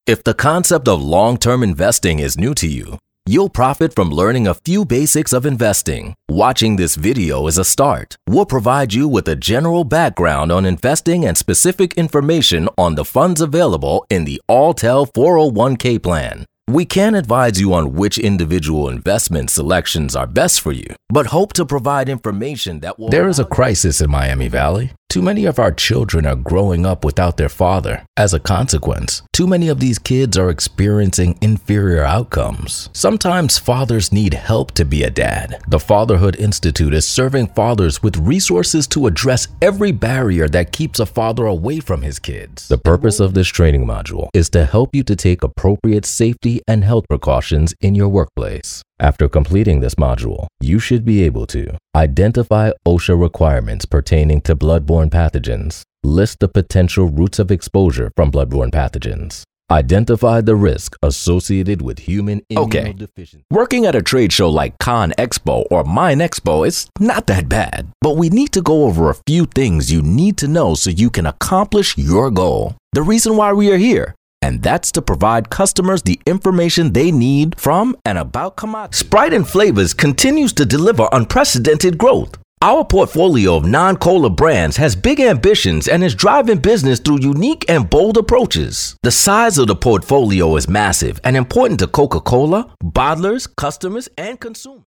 If the concept of long-term investing is new to you, you'll profit from learning a few basics of investing. Watching this video is a start. We'll provide you with a general background on investing and specific information on the funds available in the Alltel 401k plan. We can't advise you on which individual investment selections are best for you, but hope to provide information that will... There is a crisis in Miami Valley. Too many of our children are growing up without their father. As a consequence, too many of these kids are experiencing inferior outcomes. Sometimes fathers need help to be a dad. The Fatherhood Institute is serving fathers with resources to address every barrier that keeps a father away from his kids. The purpose of this training module is to help you to take appropriate safety and health precautions in your workplace. After completing this module, you should be able to identify OSHA requirements pertaining to bloodborne pathogens, list the potential routes of exposure from bloodborne pathogens, identify the risk associated with human immunodeficiency. Working at a trade show like ConExpo or MindExpo is not that bad, but we need to go over a few things you need to know so you can accomplish your goal. The reason why we are here. And that's to provide customers the information they need from and about commodities. Sprite and Flavors continues to deliver unprecedented growth. Our portfolio of non-cola brands has big ambitions and is driving business through unique and bold approaches. The size of the portfolio is massive and important to Coca-Cola, bottlers, customers, and consumers.